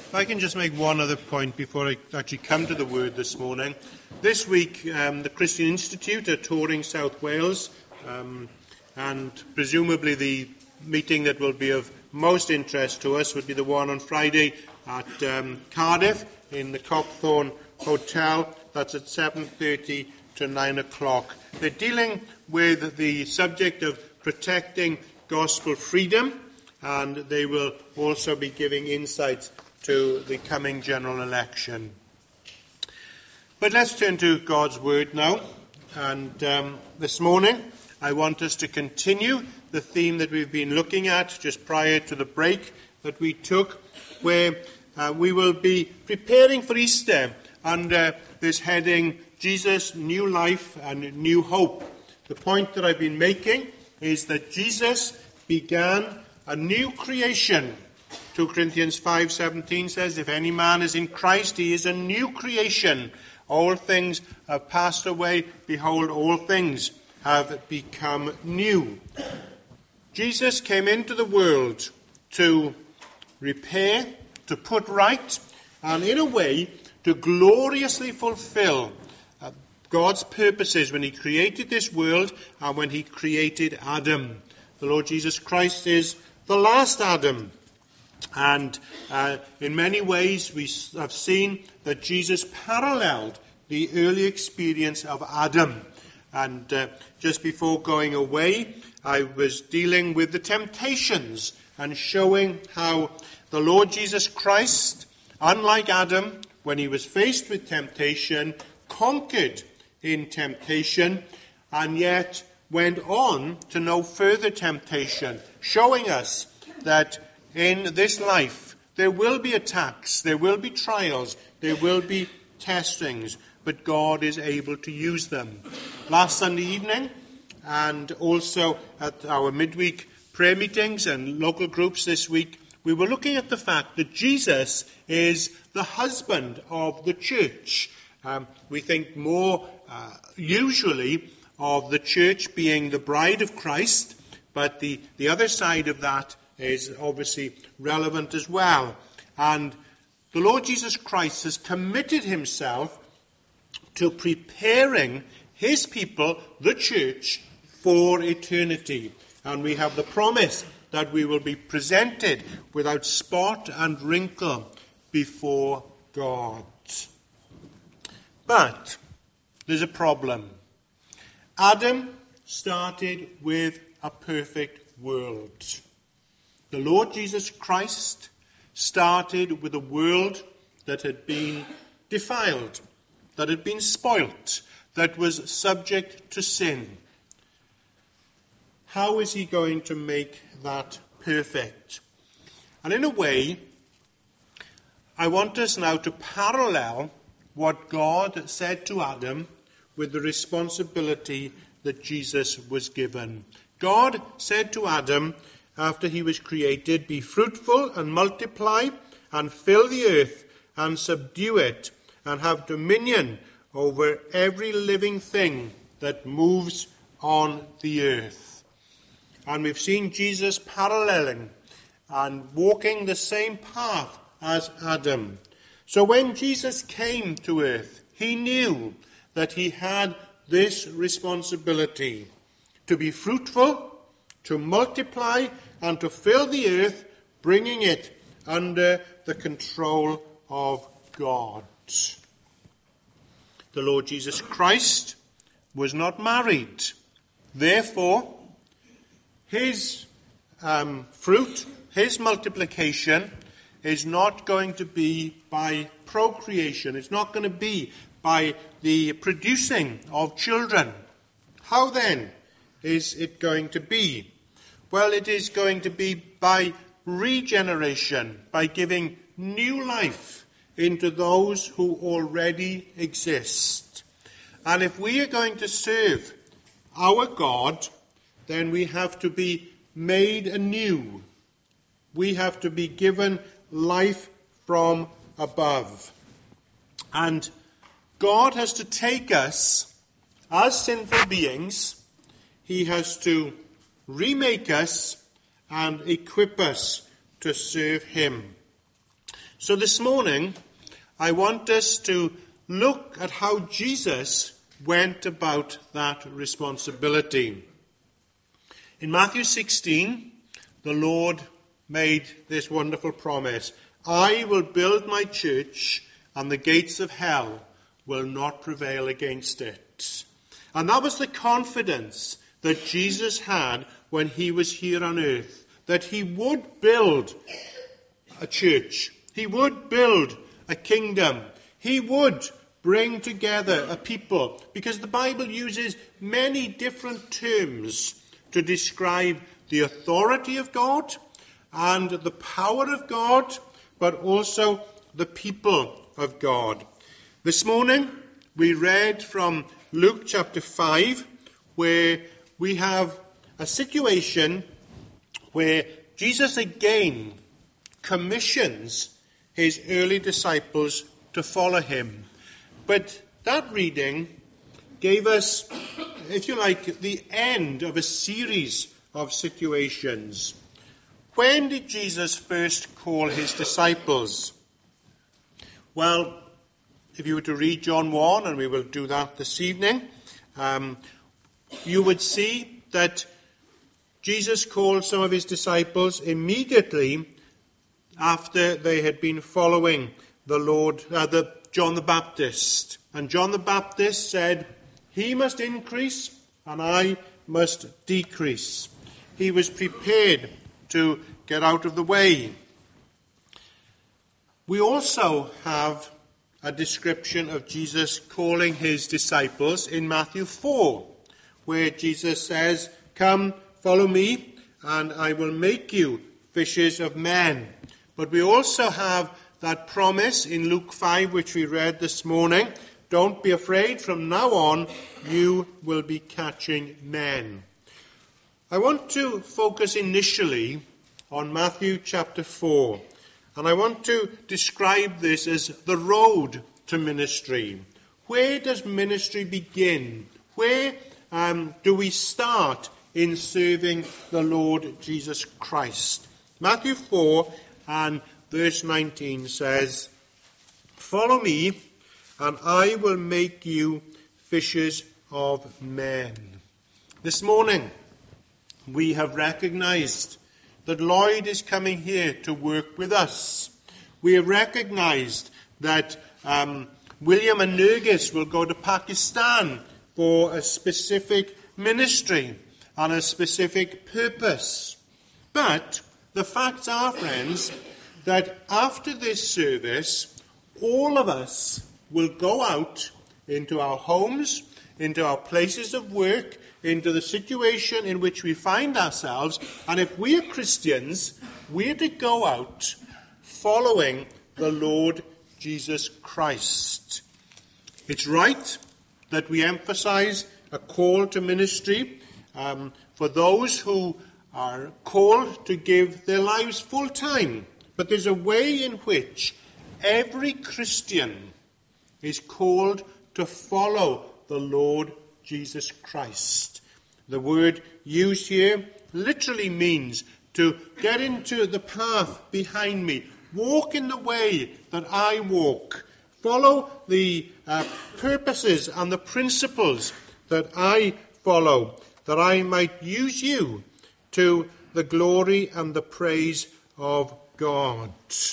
If I can just make one other point before I actually come to the word this morning. This week, the Christian Institute are touring South Wales, and presumably the meeting that will be of most interest to us would be the one on Friday at Cardiff in the Copthorne Hotel. That's at 7:30 to 9 o'clock. They're dealing with the subject of protecting gospel freedom, and they will also be giving insights to the coming general election. But let's turn to God's Word now. And this morning, I want us to continue the theme that we've been looking at just prior to the break that we took, where we will be preparing for Easter under this heading, Jesus, New Life and New Hope. The point that I've been making is that Jesus began a new creation. 2 Corinthians 5:17 says, if any man is in Christ, he is a new creation. All things have passed away. Behold, all things have become new. Jesus came into the world to repair, to put right, and in a way, to gloriously fulfill God's purposes when he created this world and when he created Adam. The Lord Jesus Christ is the last Adam. And in many ways we have seen that Jesus paralleled the early experience of Adam. And just before going away, I was dealing with the temptations and showing how the Lord Jesus Christ, unlike Adam, when he was faced with temptation, conquered in temptation and yet went on to no further temptation, showing us that in this life, there will be attacks, there will be trials, there will be testings, but God is able to use them. Last Sunday evening, and also at our midweek prayer meetings and local groups this week, we were looking at the fact that Jesus is the husband of the church. We think more usually of the church being the bride of Christ, but the other side of that is obviously relevant as well. And the Lord Jesus Christ has committed himself to preparing his people, the church, for eternity. And we have the promise that we will be presented without spot and wrinkle before God. But there's a problem. Adam started with a perfect world. The Lord Jesus Christ started with a world that had been defiled, that had been spoilt, that was subject to sin. How is he going to make that perfect? And in a way, I want us now to parallel what God said to Adam with the responsibility that Jesus was given. God said to Adam, after he was created, be fruitful and multiply and fill the earth and subdue it and have dominion over every living thing that moves on the earth. And we've seen Jesus paralleling and walking the same path as Adam. So when Jesus came to earth, he knew that he had this responsibility to be fruitful, to multiply, and to fill the earth, bringing it under the control of God. The Lord Jesus Christ was not married. Therefore, his fruit, his multiplication, is not going to be by procreation. It's not going to be by the producing of children. How then is it going to be? Well, it is going to be by regeneration, by giving new life into those who already exist. And if we are going to serve our God, then we have to be made anew. We have to be given life from above. And God has to take us as sinful beings. He has to remake us and equip us to serve him. So this morning, I want us to look at how Jesus went about that responsibility. In Matthew 16, the Lord made this wonderful promise: I will build my church, and the gates of hell will not prevail against it. And that was the confidence that Jesus had when he was here on earth, that he would build a church, he would build a kingdom, he would bring together a people, because the Bible uses many different terms to describe the authority of God and the power of God, but also the people of God. This morning we read from Luke chapter 5, where we have a situation where Jesus again commissions his early disciples to follow him. But that reading gave us, if you like, the end of a series of situations. When did Jesus first call his disciples? Well, if you were to read John 1, and we will do that this evening, you would see that Jesus called some of his disciples immediately after they had been following John the Baptist. And John the Baptist said, he must increase and I must decrease. He was prepared to get out of the way. We also have a description of Jesus calling his disciples in Matthew 4, where Jesus says, come, follow me, and I will make you fishers of men. But we also have that promise in Luke 5, which we read this morning. Don't be afraid, from now on you will be catching men. I want to focus initially on Matthew chapter 4. And I want to describe this as the road to ministry. Where does ministry begin? Where do we start in serving the Lord Jesus Christ? Matthew 4 and verse 19 says, follow me, and I will make you fishers of men. This morning, we have recognized that Lloyd is coming here to work with us. We have recognized that William and Nergis will go to Pakistan for a specific ministry and a specific purpose. But the facts are, friends, that after this service, all of us will go out into our homes, into our places of work, into the situation in which we find ourselves, and if we are Christians, we are to go out following the Lord Jesus Christ. It's right that we emphasize a call to ministry for those who are called to give their lives full time. But there's a way in which every Christian is called to follow the Lord Jesus Christ. The word used here literally means to get into the path behind me, walk in the way that I walk, follow the purposes and the principles that I follow, that I might use you to the glory and the praise of God.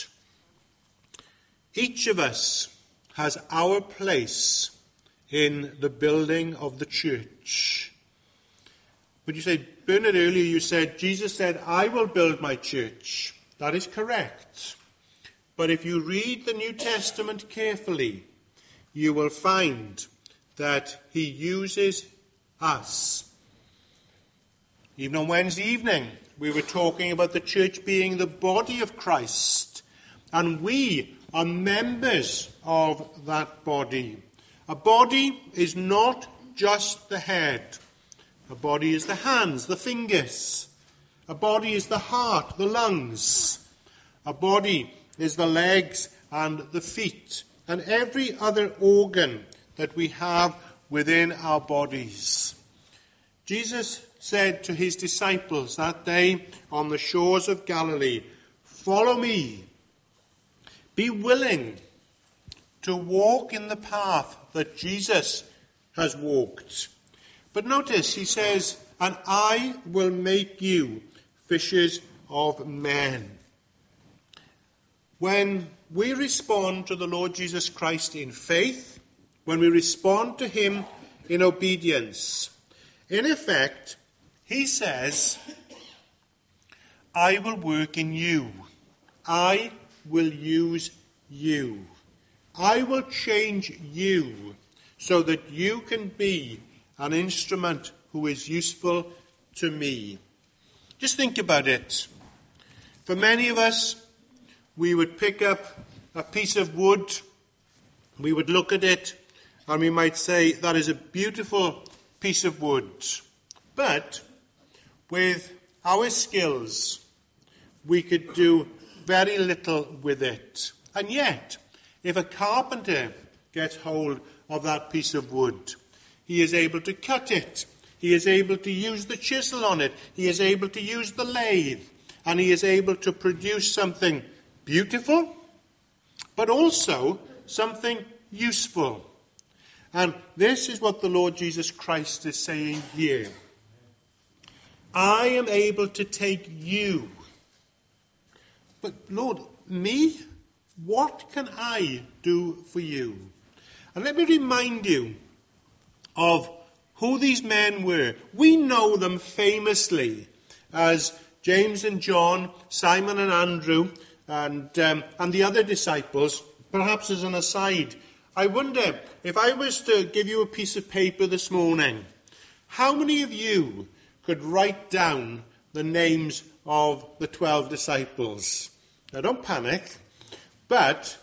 Each of us has our place in the building of the church. But you say, Bernard, earlier you said, Jesus said, I will build my church. That is correct. But if you read the New Testament carefully, you will find that he uses us. Even on Wednesday evening, we were talking about the church being the body of Christ. And we are members of that body. A body is not just the head. A body is the hands, the fingers. A body is the heart, the lungs. A body is the legs and the feet, and every other organ that we have within our bodies. Jesus said to his disciples that day on the shores of Galilee, follow me. Be willing to walk in the path that Jesus has walked. But notice, he says, and I will make you fishers of men. When we respond to the Lord Jesus Christ in faith, when we respond to him in obedience, in effect, he says, I will work in you. I will use you. I will change you so that you can be an instrument who is useful to me. Just think about it. For many of us, we would pick up a piece of wood, we would look at it, and we might say, that is a beautiful piece of wood. But with our skills, we could do very little with it. And yet, if a carpenter gets hold of that piece of wood, he is able to cut it. He is able to use the chisel on it. He is able to use the lathe. And he is able to produce something beautiful, but also something useful. And this is what the Lord Jesus Christ is saying here. I am able to take you. But Lord, me? What can I do for you? And let me remind you of who these men were. We know them famously as James and John, Simon and Andrew, and the other disciples. Perhaps as an aside, I wonder, if I was to give you a piece of paper this morning, how many of you could write down the names of the 12 disciples? Now, don't panic, but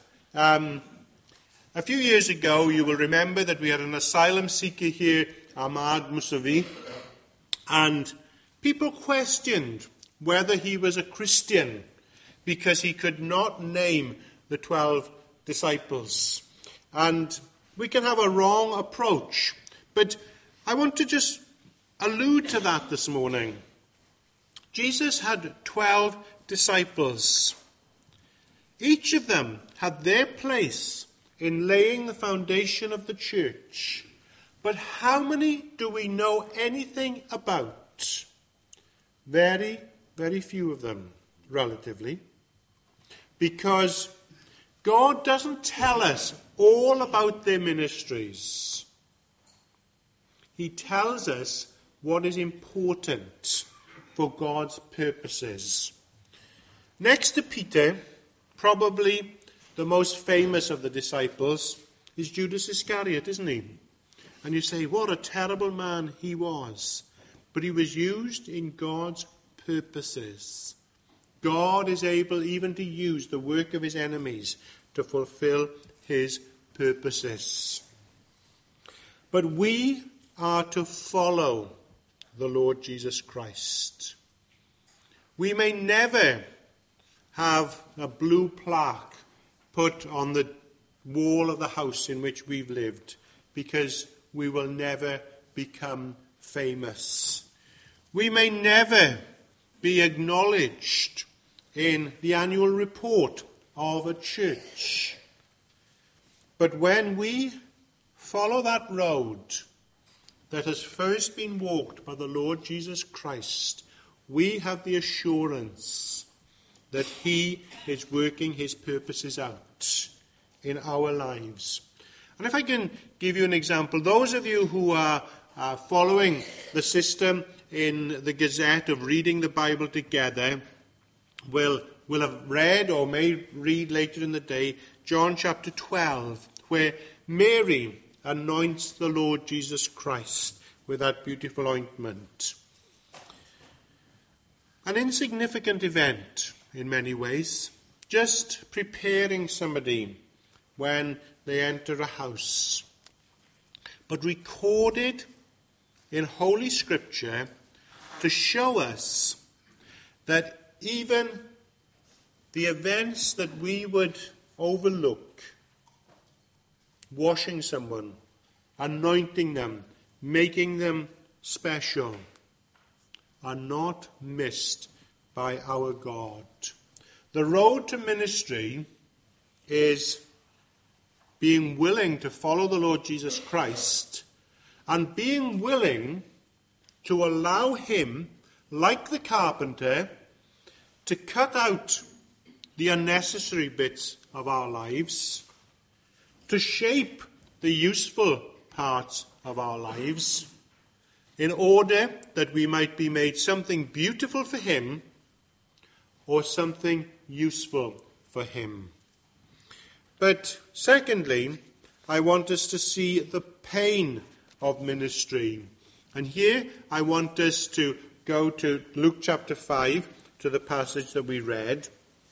a few years ago, you will remember that we had an asylum seeker here, Ahmad Musavi, and people questioned whether he was a Christian because he could not name the 12 disciples. And we can have a wrong approach, but I want to just allude to that this morning. Jesus had 12 disciples. Each of them had their place in laying the foundation of the church. But how many do we know anything about? Very, very few of them, relatively. Because God doesn't tell us all about their ministries. He tells us what is important for God's purposes. Next to Peter, probably the most famous of the disciples is Judas Iscariot, isn't he? And you say, what a terrible man he was. But he was used in God's purposes. God is able even to use the work of his enemies to fulfill his purposes. But we are to follow the Lord Jesus Christ. We may never have a blue plaque put on the wall of the house in which we've lived, because we will never become famous. We may never be acknowledged in the annual report of a church. But when we follow that road that has first been walked by the Lord Jesus Christ, we have the assurance that he is working his purposes out in our lives. And if I can give you an example, those of you who are following the system in the Gazette of reading the Bible together will have read or may read later in the day John chapter 12, where Mary anoints the Lord Jesus Christ with that beautiful ointment. An insignificant event in many ways, just preparing somebody when they enter a house, but recorded in Holy Scripture to show us that even the events that we would overlook, washing someone, anointing them, making them special, are not missed by our God. The road to ministry is being willing to follow the Lord Jesus Christ and being willing to allow him, like the carpenter, to cut out the unnecessary bits of our lives, to shape the useful parts of our lives, in order that we might be made something beautiful for him or something useful for him. But secondly, I want us to see the pain of ministry. And here I want us to go to Luke chapter 5, to the passage that we read.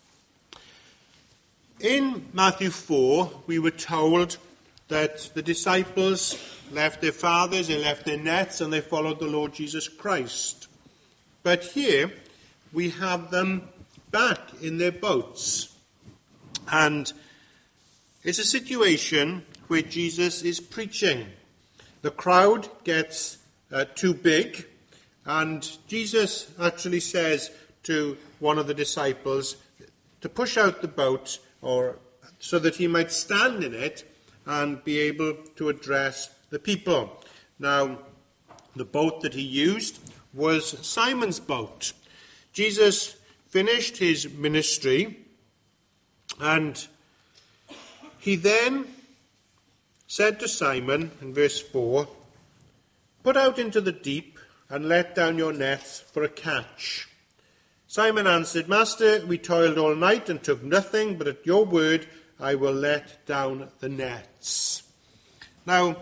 In Matthew 4, we were told that the disciples left their fathers, they left their nets, and they followed the Lord Jesus Christ. But here we have them back in their boats. And it's a situation where Jesus is preaching. The crowd gets too big, and Jesus actually says to one of the disciples to push out the boat so that he might stand in it and be able to address the people. Now, the boat that he used was Simon's boat. Jesus finished his ministry, and he then said to Simon, in verse 4, "Put out into the deep and let down your nets for a catch." Simon answered, "Master, we toiled all night and took nothing, but at your word I will let down the nets." Now,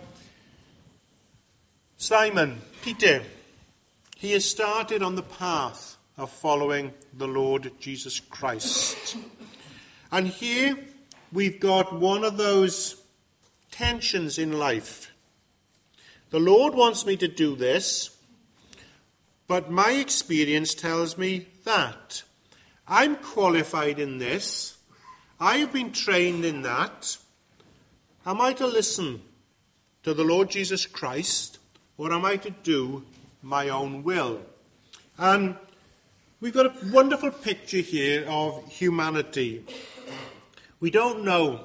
Simon, Peter, he has started on the path of following the Lord Jesus Christ. And here we've got one of those tensions in life. The Lord wants me to do this, but my experience tells me that. I'm qualified in this. I've been trained in that. Am I to listen to the Lord Jesus Christ, or am I to do my own will? And we've got a wonderful picture here of humanity. We don't know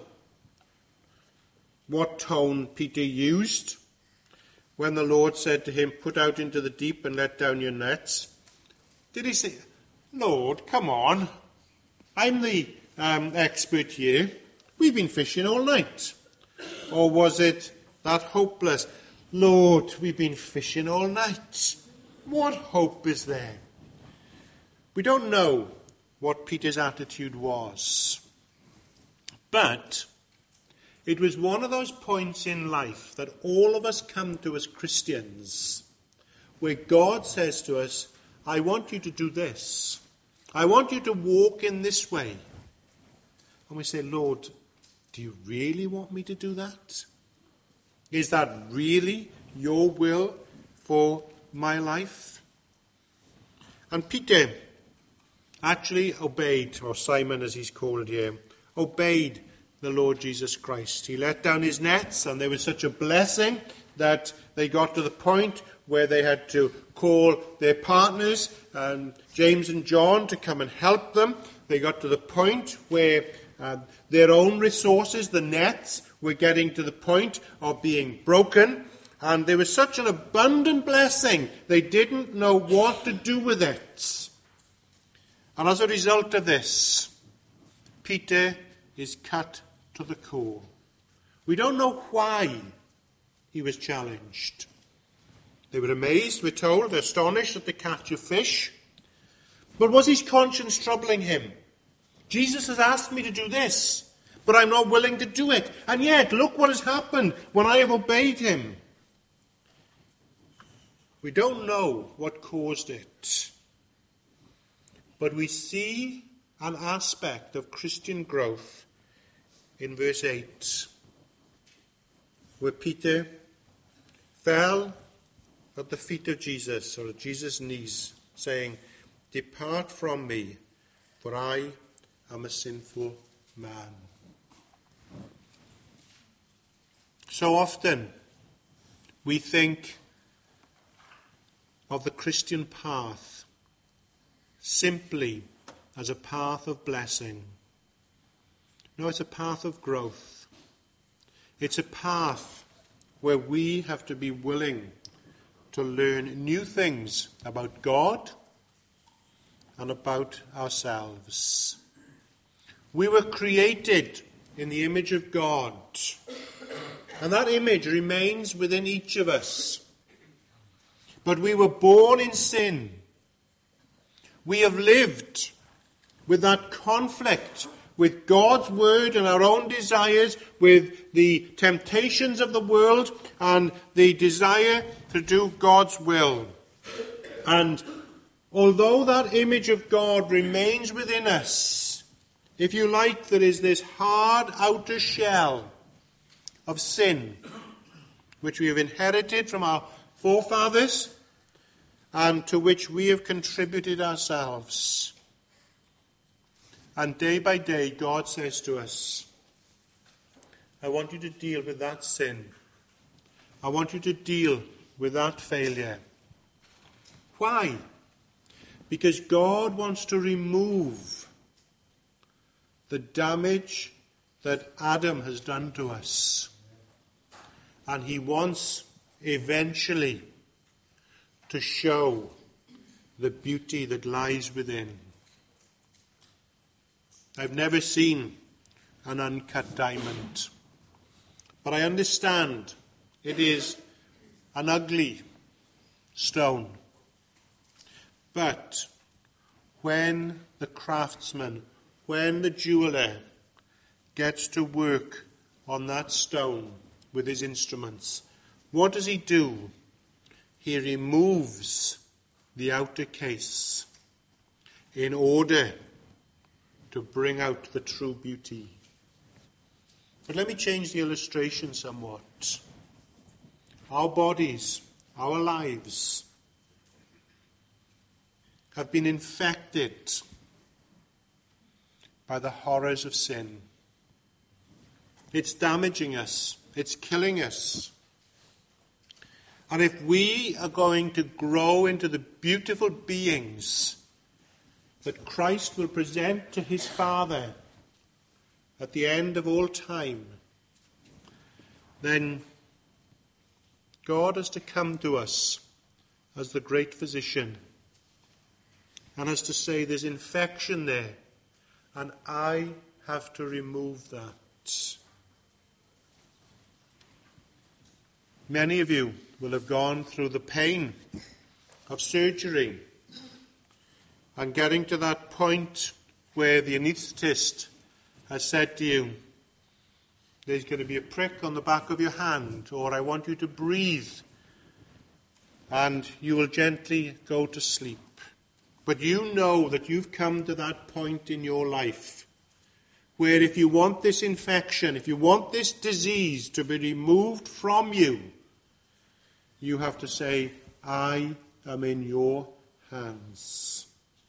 what tone Peter used when the Lord said to him, "Put out into the deep and let down your nets." Did he say, "Lord, come on, I'm the expert here. We've been fishing all night"? Or was it that hopeless, "Lord, we've been fishing all night. What hope is there?" We don't know what Peter's attitude was. But it was one of those points in life that all of us come to as Christians, where God says to us, "I want you to do this. I want you to walk in this way." And we say, "Lord, do you really want me to do that? Is that really your will for my life?" And Peter actually obeyed, or Simon as he's called here, obeyed the Lord Jesus Christ. He let down his nets, and there was such a blessing that they got to the point where they had to call their partners, James and John, to come and help them. They got to the point where their own resources, the nets, were getting to the point of being broken. And there was such an abundant blessing, they didn't know what to do with it. And as a result of this, Peter is cut to the core. We don't know why he was challenged. They were amazed, we're told, astonished at the catch of fish. But was his conscience troubling him? Jesus has asked me to do this, but I'm not willing to do it. And yet, look what has happened when I have obeyed him. We don't know what caused it. But we see an aspect of Christian growth in verse 8, where Peter fell at the feet of Jesus, or at Jesus' knees, saying, "Depart from me, for I am a sinful man." So often we think of the Christian path simply as a path of blessing. No, it's a path of growth. It's a path where we have to be willing to learn new things about God and about ourselves. We were created in the image of God, and that image remains within each of us. But we were born in sin. We have lived with that conflict with God's word and our own desires, with the temptations of the world and the desire to do God's will. And although that image of God remains within us, if you like, there is this hard outer shell of sin, which we have inherited from our forefathers and to which we have contributed ourselves. And day by day, God says to us, I want you to deal with that sin. I want you to deal with that failure. Why? Because God wants to remove the damage that Adam has done to us. And he wants eventually to show the beauty that lies within. I've never seen an uncut diamond, but I understand it is an ugly stone. But when the craftsman, when the jeweler gets to work on that stone with his instruments, what does he do? He removes the outer case in order to bring out the true beauty. But let me change the illustration somewhat. Our bodies, our lives, have been infected by the horrors of sin. It's damaging us. It's killing us. And if we are going to grow into the beautiful beings that Christ will present to his Father at the end of all time, then God has to come to us as the great physician and has to say, there's infection there, and I have to remove that. Many of you will have gone through the pain of surgery and getting to that point where the anaesthetist has said to you, there's going to be a prick on the back of your hand, or I want you to breathe, and you will gently go to sleep. But you know that you've come to that point in your life where if you want this infection, if you want this disease to be removed from you, you have to say, I am in your hands.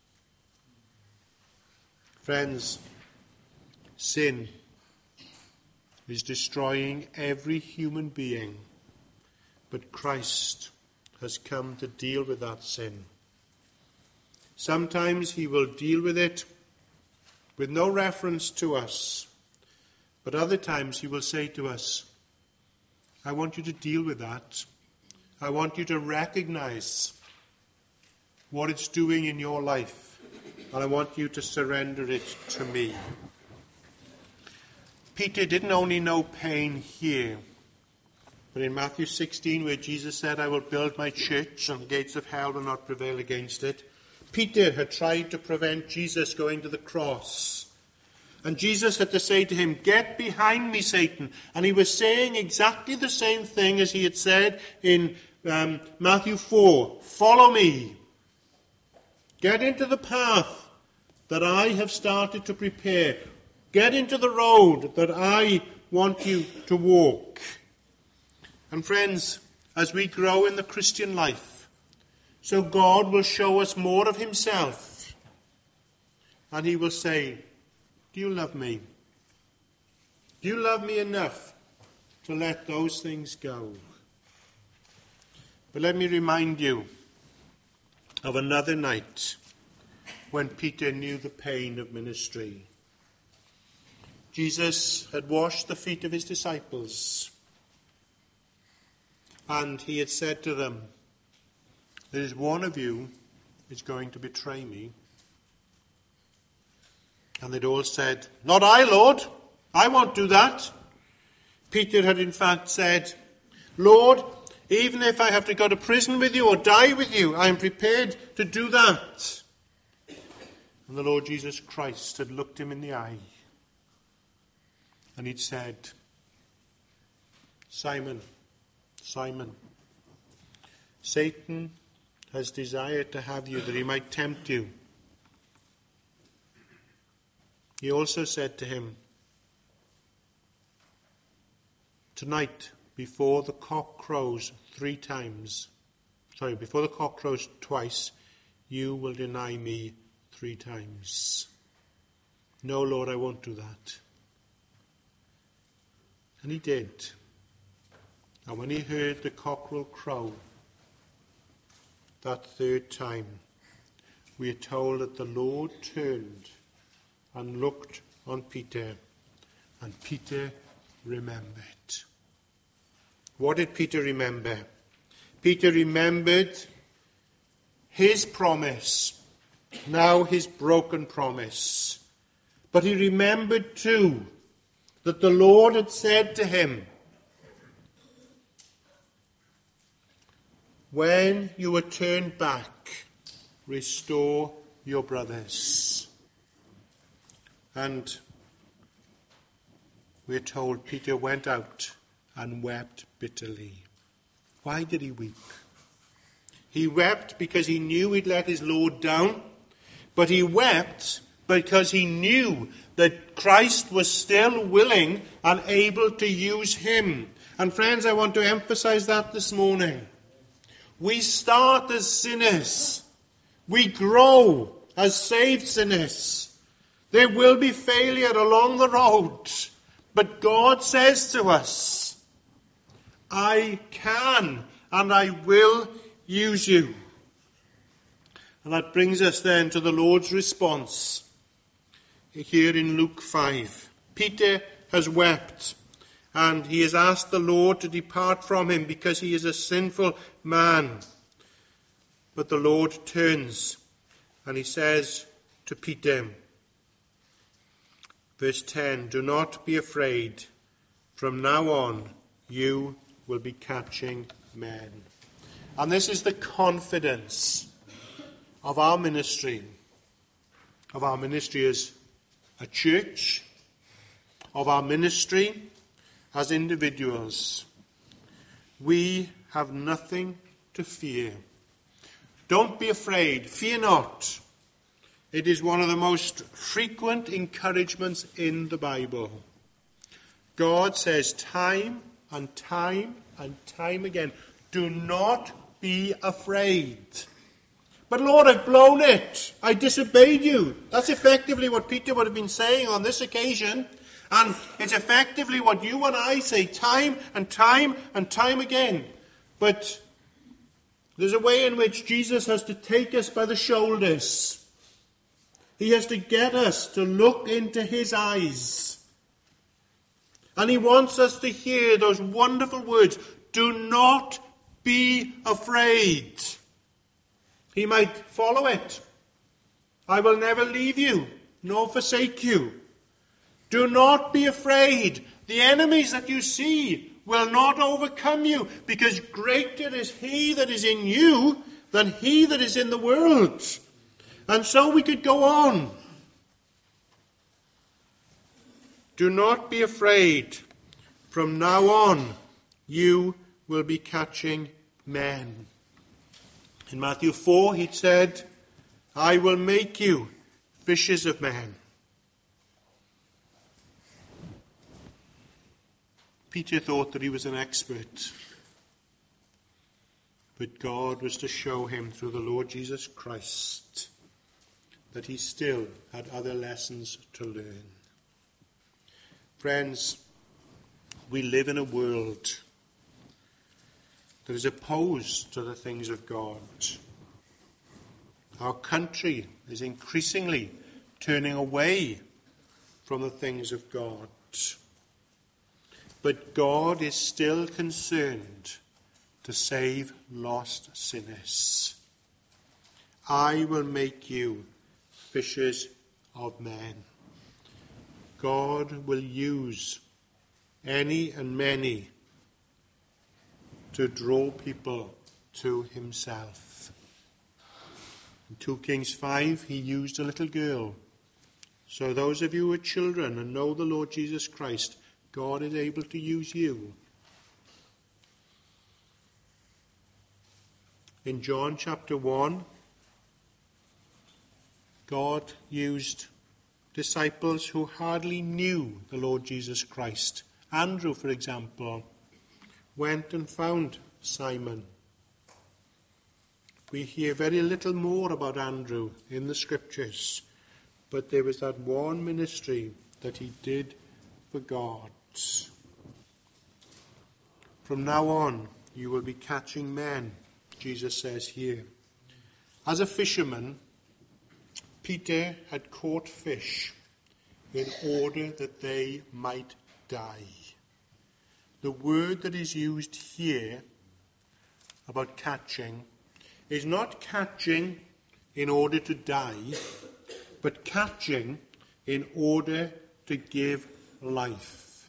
Friends, sin is destroying every human being, but Christ has come to deal with that sin. Sometimes he will deal with it with no reference to us, but other times he will say to us, I want you to deal with that. I want you to recognize what it's doing in your life, and I want you to surrender it to me. Peter didn't only know pain here, but in Matthew 16, where Jesus said, I will build my church and the gates of hell will not prevail against it, Peter had tried to prevent Jesus going to the cross. And Jesus had to say to him, get behind me, Satan. And he was saying exactly the same thing as he had said in Matthew 4. Follow me. Get into the path that I have started to prepare. Get into the road that I want you to walk. And friends, as we grow in the Christian life, so God will show us more of himself. And he will say, do you love me? Do you love me enough to let those things go? But let me remind you of another night when Peter knew the pain of ministry. Jesus had washed the feet of his disciples, and he had said to them, there is one of you who is going to betray me. And they'd all said, not I, Lord, I won't do that. Peter had in fact said, Lord, even if I have to go to prison with you or die with you, I am prepared to do that. And the Lord Jesus Christ had looked him in the eye, and he'd said, Simon, Simon, Satan has desired to have you that he might tempt you. He also said to him, tonight, before the cock crows twice, you will deny me 3 times. No, Lord, I won't do that. And he did. And when he heard the cockerel crow that 3rd time, we are told that the Lord turned and looked on Peter, and Peter remembered. What did Peter remember? Peter remembered his promise, now his broken promise. But he remembered too that the Lord had said to him, when you are turned back, restore your brothers. And we're told Peter went out and wept bitterly. Why did he weep? He wept because he knew he'd let his Lord down, but he wept because he knew that Christ was still willing and able to use him. And friends, I want to emphasize that this morning. We start as sinners. We grow as saved sinners. There will be failure along the road. But God says to us, I can and I will use you. And that brings us then to the Lord's response here in Luke 5. Peter has wept, and he has asked the Lord to depart from him because he is a sinful man. But the Lord turns and he says to Peter, verse 10, do not be afraid. From now on, you will be catching men. And this is the confidence of our ministry as a church, of our ministry as individuals. We have nothing to fear. Don't be afraid. Fear not. It is one of the most frequent encouragements in the Bible. God says time and time and time again, do not be afraid. But Lord, I've blown it. I disobeyed you. That's effectively what Peter would have been saying on this occasion. And it's effectively what you and I say time and time and time again. But there's a way in which Jesus has to take us by the shoulders. He has to get us to look into his eyes. And he wants us to hear those wonderful words, do not be afraid. He might follow it. I will never leave you, nor forsake you. Do not be afraid. The enemies that you see will not overcome you, because greater is he that is in you than he that is in the world. And so we could go on. Do not be afraid. From now on, you will be catching men. In Matthew 4, he said, I will make you fishers of men. Peter thought that he was an expert. But God was to show him through the Lord Jesus Christ that he still had other lessons to learn. Friends, we live in a world that is opposed to the things of God. Our country is increasingly turning away from the things of God. But God is still concerned to save lost sinners. I will make you fishers of men. God will use any and many to draw people to himself. In 2 Kings 5, he used a little girl. So those of you who are children and know the Lord Jesus Christ, God is able to use you. In John chapter 1, God used disciples who hardly knew the Lord Jesus Christ. Andrew, for example, went and found Simon. We hear very little more about Andrew in the scriptures, but there was that one ministry that he did for God. From now on, you will be catching men, Jesus says here. As a fisherman, Peter had caught fish in order that they might die. The word that is used here about catching is not catching in order to die, but catching in order to give life.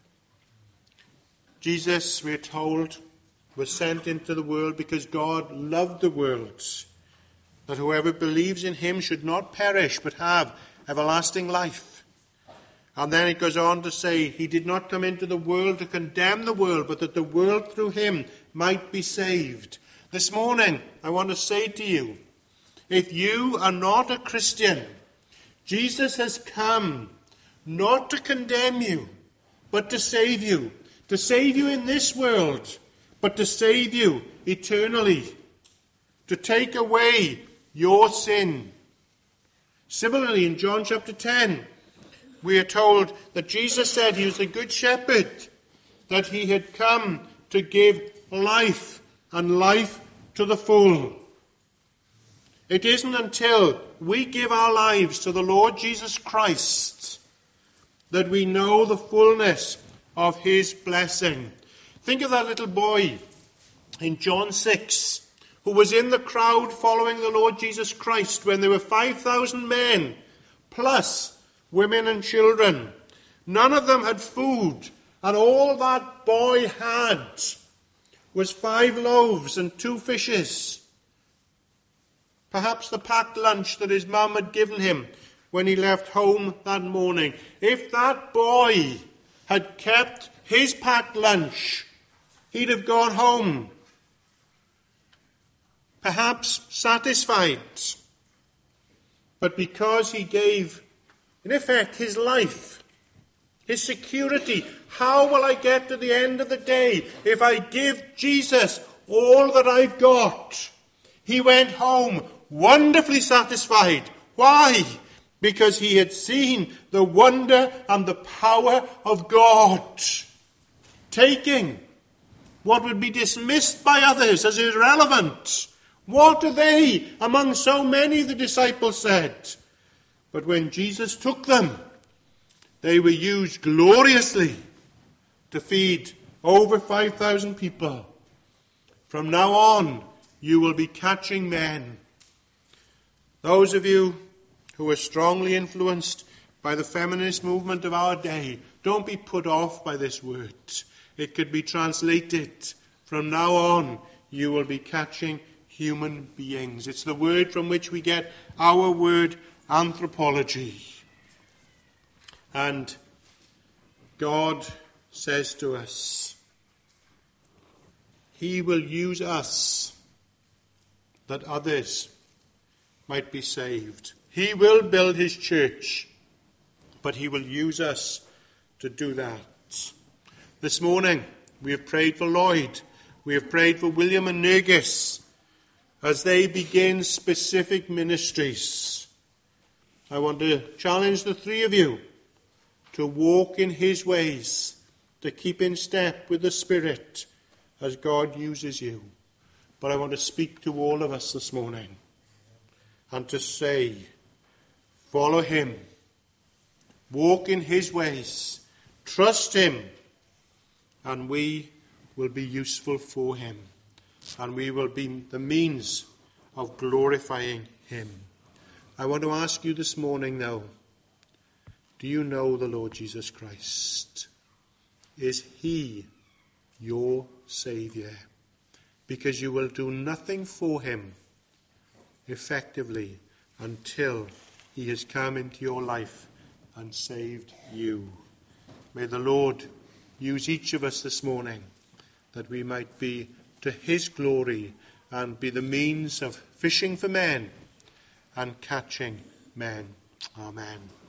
Jesus, we're told, was sent into the world because God loved the world, that whoever believes in him should not perish but have everlasting life. And then it goes on to say, he did not come into the world to condemn the world, but that the world through him might be saved. This morning, I want to say to you, if you are not a Christian, Jesus has come not to condemn you, but to save you. To save you in this world, but to save you eternally. To take away your sin. Similarly, in John chapter 10, we are told that Jesus said he was the good shepherd, that he had come to give life, and life to the full. It isn't until we give our lives to the Lord Jesus Christ that we know the fullness of his blessing. Think of that little boy in John 6 who was in the crowd following the Lord Jesus Christ when there were 5,000 men plus women and children. None of them had food, and all that boy had was 5 loaves and 2 fishes. Perhaps the packed lunch that his mum had given him when he left home that morning. If that boy had kept his packed lunch, he'd have gone home, perhaps satisfied. But because he gave, in effect, his life, his security, how will I get to the end of the day if I give Jesus all that I've got? He went home wonderfully satisfied. Why? Because he had seen the wonder and the power of God. Taking what would be dismissed by others as irrelevant. What are they among so many, the disciples said. But when Jesus took them, they were used gloriously to feed over 5,000 people. From now on, you will be catching men. Those of you who are strongly influenced by the feminist movement of our day, don't be put off by this word. It could be translated, from now on, you will be catching human beings. It's the word from which we get our word anthropology. And God says to us, he will use us that others might be saved. He will build his church, but he will use us to do that. This morning, we have prayed for Lloyd. We have prayed for William and Nergis as they begin specific ministries. I want to challenge the 3 of you to walk in his ways, to keep in step with the Spirit as God uses you. But I want to speak to all of us this morning and to say, follow him, walk in his ways, trust him, and we will be useful for him, and we will be the means of glorifying him. I want to ask you this morning now, do you know the Lord Jesus Christ? Is he your Saviour? Because you will do nothing for him effectively until he has come into your life and saved you. May the Lord use each of us this morning that we might be to his glory and be the means of fishing for men and catching men. Amen.